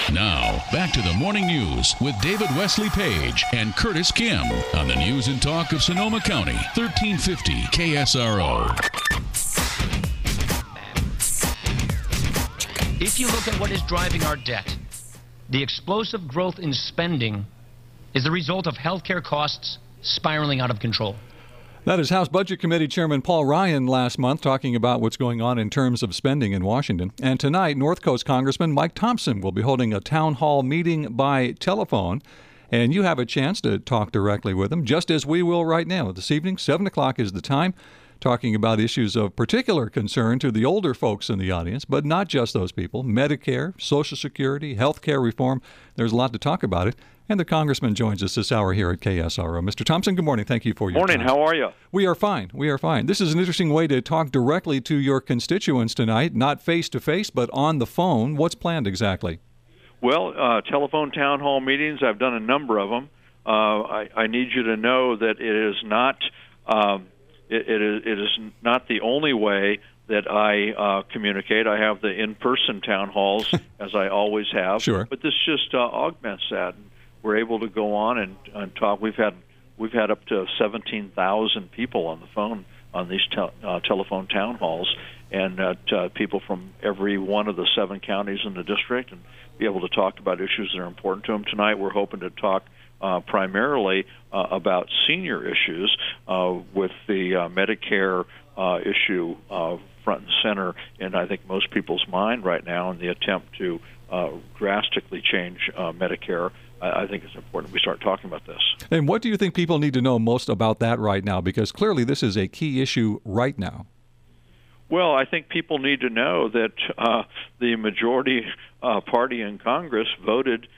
Now, back to the morning news with David Wesley Page and Curtis Kim on the News and Talk of Sonoma County, 1350 KSRO. If you look at what is driving our debt, the explosive growth in spending is the result of healthcare costs spiraling out of control. That is House Budget Committee Chairman Paul Ryan last month talking about what's going on in terms of spending in Washington. And tonight, North Coast Congressman Mike Thompson will be holding a town hall meeting by telephone. And you have a chance to talk directly with him, just as we will right now. This evening, 7 o'clock is the time, talking about issues of particular concern to the older folks in the audience, but not just those people. Medicare, Social Security, health care reform. There's a lot to talk about it. And the congressman joins us this hour here at KSRO. Mr. Thompson, good morning. Thank you for your time. Morning. How are you? We are fine. We are fine. This is an interesting way to talk directly to your constituents tonight, not face-to-face, but on the phone. What's planned exactly? Well, telephone town hall meetings, I've done a number of them. I need you to know that it is not it is not the only way that I communicate. I have the in-person town halls, as I always have. Sure. But this just augments that. We're able to go on and talk. We've had up to 17,000 people on the phone on these telephone town halls, and people from every one of the 7 counties in the district, and be able to talk about issues that are important to them. Tonight, we're hoping to talk primarily about senior issues with the Medicare issue front and center in, I think, most people's mind right now, in the attempt to drastically change Medicare. I think it's important we start talking about this. And what do you think people need to know most about that right now? Because clearly this is a key issue right now. Well, I think people need to know that the majority party in Congress voted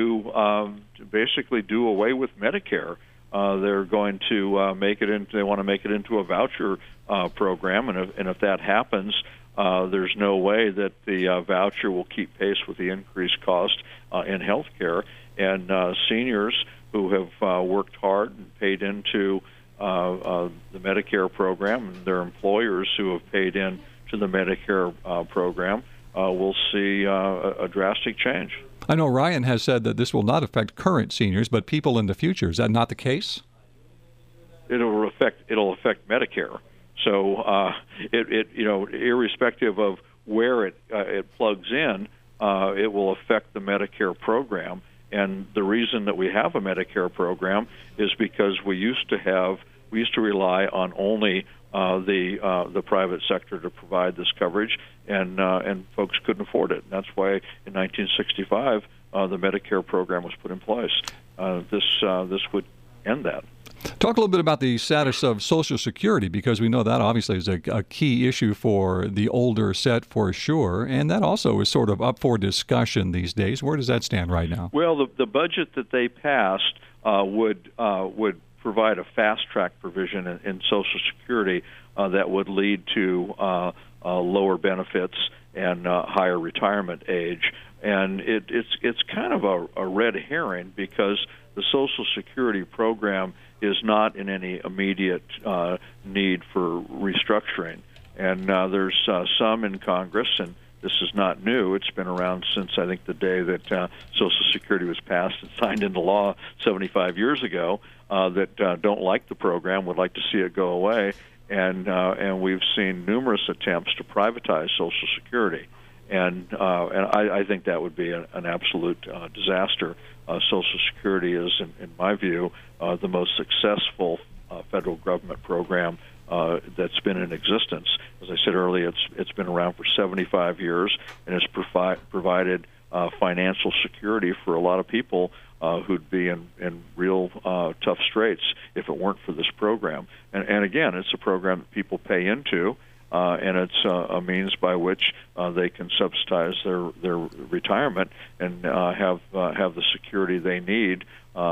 to basically do away with Medicare. They're going to make it into. They want to make it into a voucher program, and if that happens, there's no way that the voucher will keep pace with the increased cost in health care. And seniors who have worked hard and paid into the Medicare program, and their employers who have paid in to the Medicare program, will see a drastic change. I know Ryan has said that this will not affect current seniors, but people in the future. Is that not the case? It'll affect Medicare. So irrespective of where it plugs in, it will affect the Medicare program. And the reason that we have a Medicare program is because we used to rely on only the private sector to provide this coverage, and folks couldn't afford it. And that's why in 1965 the Medicare program was put in place. This would end that. Talk a little bit about the status of Social Security, because we know that obviously is a key issue for the older set for sure, and that also is sort of up for discussion these days. Where does that stand right now? Well, the budget that they passed would provide a fast-track provision in Social Security that would lead to lower benefits and higher retirement age. And it's kind of a red herring, because the Social Security program is not in any immediate need for restructuring. And there's some in Congress, and this is not new. It's been around since, I think, the day that Social Security was passed and signed into law 75 years ago, that don't like the program, would like to see it go away. And we've seen numerous attempts to privatize Social Security. And I think that would be an absolute disaster. Social Security is, in my view, the most successful federal government program that's been in existence. As I said earlier, it's been around for 75 years, and it's provided financial security for a lot of people who'd be in real tough straits if it weren't for this program. And again, it's a program that people pay into. And it's a means by which they can subsidize their retirement and have the security they need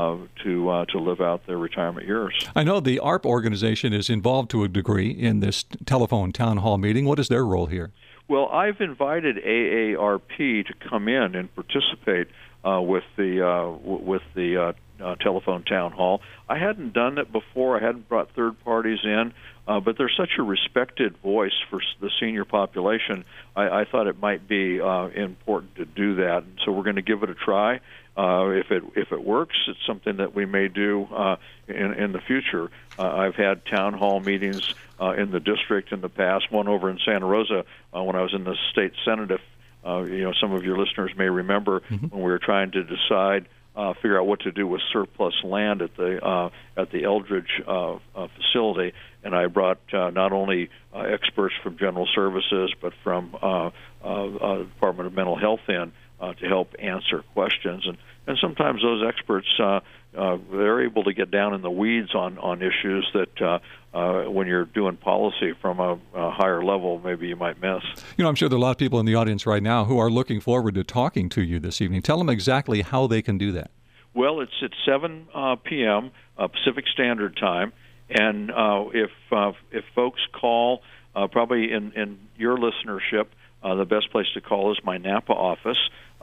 to live out their retirement years. I know the ARP organization is involved to a degree in this telephone town hall meeting. What is their role here? Well, I've invited AARP to come in and participate with the telephone town hall. I hadn't done it before. I hadn't brought third parties in, but they're such a respected voice for the senior population. I thought it might be important to do that, and so we're going to give it a try. If it works, it's something that we may do in the future. I've had town hall meetings in the district in the past. One over in Santa Rosa when I was in the state senate. If some of your listeners may remember when we were trying to decide. Figure out what to do with surplus land at the Eldridge facility, and I brought not only experts from General Services but from Department of Mental Health in to help answer questions, and sometimes those experts they're able to get down in the weeds on issues that when you're doing policy from a higher level, maybe you might miss. I'm sure there are a lot of people in the audience right now who are looking forward to talking to you this evening. Tell them exactly how they can do that. Well, it's at 7 p.m. Pacific Standard Time, and if folks call, probably in your listenership, the best place to call is my Napa office,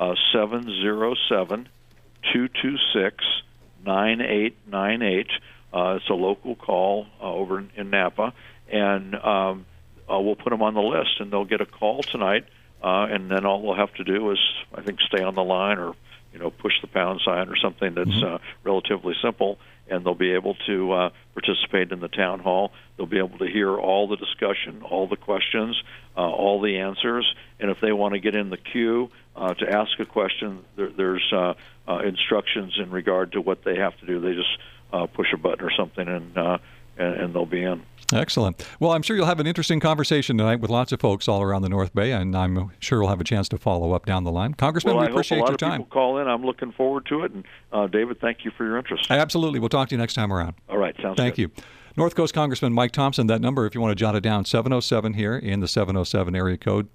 707-226-9898. It's a local call over in Napa, and we'll put them on the list, and they'll get a call tonight, and then all they'll have to do is, I think, stay on the line or push the pound sign or something that's relatively simple, and they'll be able to participate in the town hall. They'll be able to hear all the discussion, all the questions, all the answers, and if they want to get in the queue to ask a question, there's instructions in regard to what they have to do. They just push a button or something, and they'll be in. Excellent. Well, I'm sure you'll have an interesting conversation tonight with lots of folks all around the North Bay, and I'm sure we'll have a chance to follow up down the line. Congressman, we appreciate your time. I hope a lot of people call in. I'm looking forward to it. And David, thank you for your interest. Absolutely. We'll talk to you next time around. All right. Sounds good. Thank you. North Coast Congressman Mike Thompson, that number, if you want to jot it down, 707 here in the 707 area code,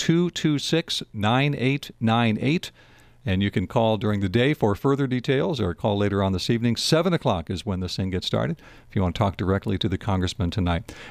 226-9898. And you can call during the day for further details or call later on this evening. 7 o'clock is when this thing gets started if you want to talk directly to the congressman tonight.